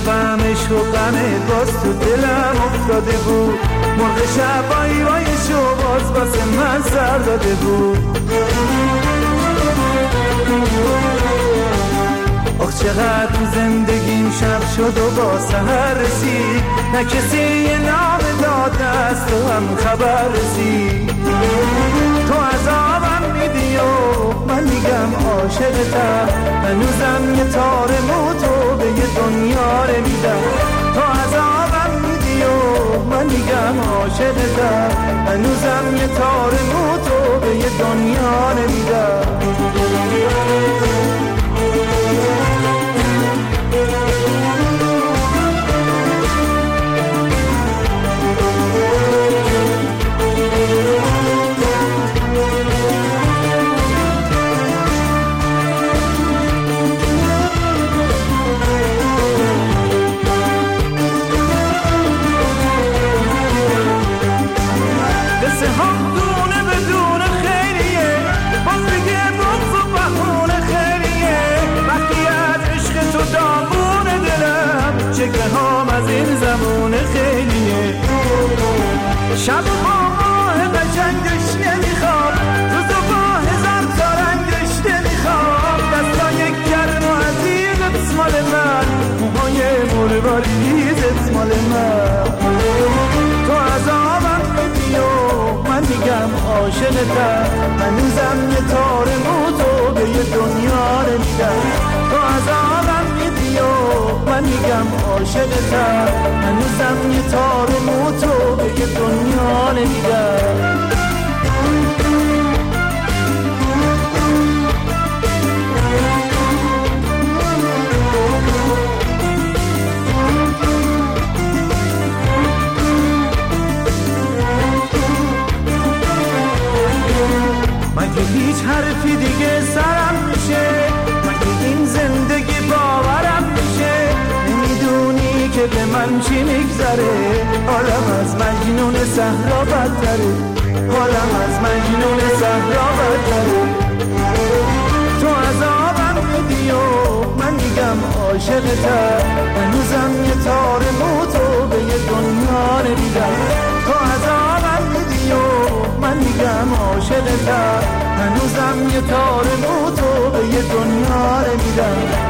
شبم عشق و غمت باز تو دلم افتاده بود، مرغ شب وای وایشو باز واسه من سر داده بود. آخ چقدر تو زندگیم شب شد و با سحر رسید، نه کسی یه نام داد از تو هم خبر رسید. تو عذابم میدی و من میگم عاشقتم، هنوزم یه تار موتو به یه دنیا نمیدم. تو عذابم میدی و من میگم عاشقتم، هنوزم یه تار موتو به یه دنیا نمیدم. شب با ماه قشنگش نمیخوام، روز با هزار تا رنگش نمیخوام. دستای گرم و عزیزت مال من، موهای مروریزت مال من. تو عذابم میدی و من میگم عاشقتم، هنوزم یه تار موتو به یه دنیا نمیدم. تو عذابم میدی و من میگم عاشقتم، هنوزم یه تار موتو به یه دنیا نمیدم. مگه هیچ حرفی دیگه سرم میشه؟ مگه این زندگی باورم میشه؟ نمیدونی که به من چی میگذره؟ حالم از مجنون صحرا بدتره، حالم از مجنون صحرا بدتره. تو عذابم میدی و من میگم عاشقتم، هنوزم یه تار موتو به یه دنیا نمیدم. تو عذابم میدی و من میگم عاشقتم، هنوزم یه تار موتو به یه دنیا نمیدم.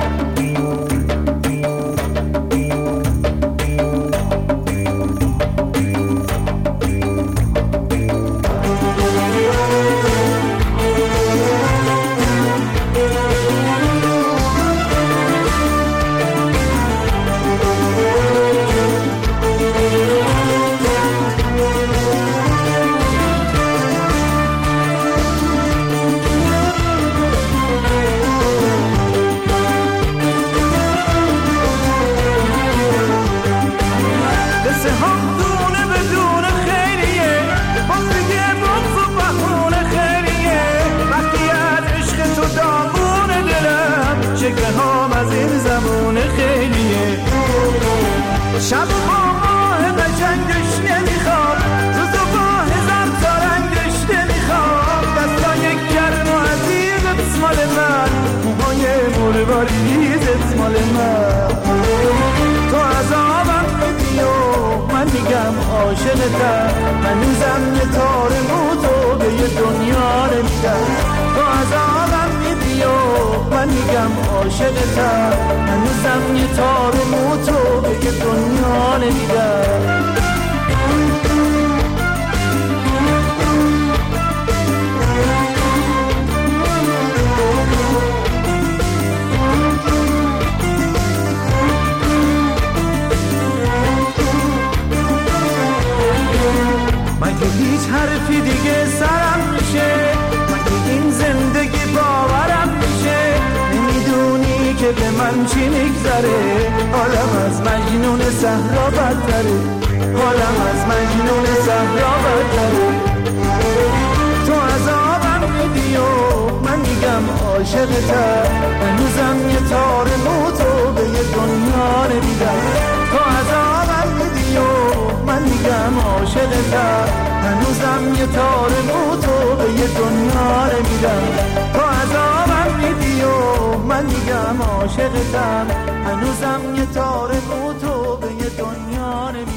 شب با ماه قشنگش نمیخوام، روز با هزار تا رنگش نمیخوام. دستای گرم و عزیزت مال من، موهای مروریزت مال من. تو عذابم میدی و من میگم عاشقتم، هنوزم یه تار موتو به یه دنیا نمیدم. تو عذابم میدی و من میگم عاشقتم، هنوزم یه تار موتو به یه دنیا نمیدم. مگه هیچ حرفی دیگه سرم میشه؟ مگه این زندگی باورم میشه؟ نمیدونی که به من چی میگذره؟ حالم از مجنون صحرا بدتره، حالم از مجنون صحرا بدتره. تو عذابم میدی و من میگم عاشقتم، هنوزم یه تار موتو به یه دنیا نمیدم. تو عذابم میدی و من میگم عاشقتم، هنوزم یه تار موتو به یه دنیا نمیدم. تو عذابم میدی و من میگم عاشقتم هنوزم یه تار تو به یه دنیا نمی